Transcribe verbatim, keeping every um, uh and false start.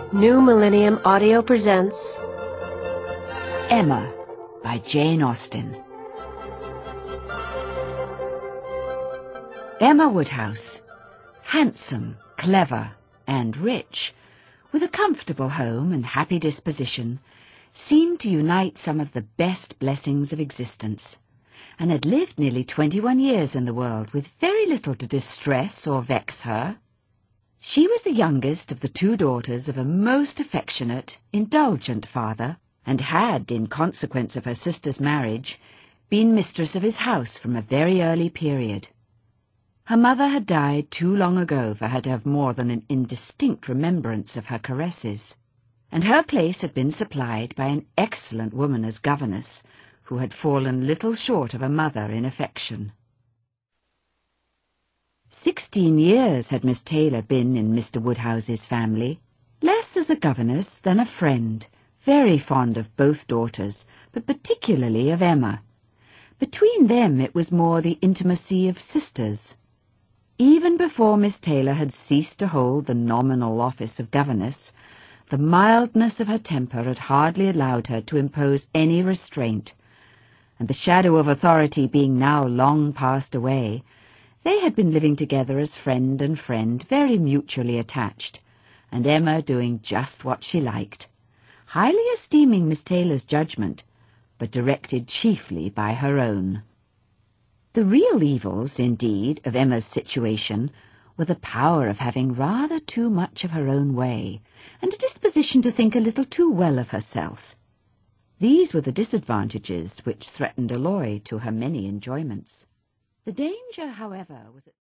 New Millennium Audio presents Emma by Jane Austen. Emma Woodhouse, handsome, clever, and rich, with a comfortable home and happy disposition, seemed to unite some of the best blessings of existence, and had lived nearly twenty-one years in the world with very little to distress or vex her. She was the youngest of the two daughters of a most affectionate, indulgent father, and had, in consequence of her sister's marriage, been mistress of his house from a very early period. Her mother had died too long ago for her to have more than an indistinct remembrance of her caresses, and her place had been supplied by an excellent woman as governess, who had fallen little short of a mother in affection. Sixteen years had Miss Taylor been in Mister Woodhouse's family, less as a governess than a friend, very fond of both daughters, but particularly of Emma. Between them it was more the intimacy of sisters. Even before Miss Taylor had ceased to hold the nominal office of governess, the mildness of her temper had hardly allowed her to impose any restraint, and the shadow of authority being now long passed away, they had been living together as friend and friend, very mutually attached, and Emma doing just what she liked, highly esteeming Miss Taylor's judgment, but directed chiefly by her own. The real evils, indeed, of Emma's situation were the power of having rather too much of her own way, and a disposition to think a little too well of herself. These were the disadvantages which threatened alloy to her many enjoyments. The danger, however, was that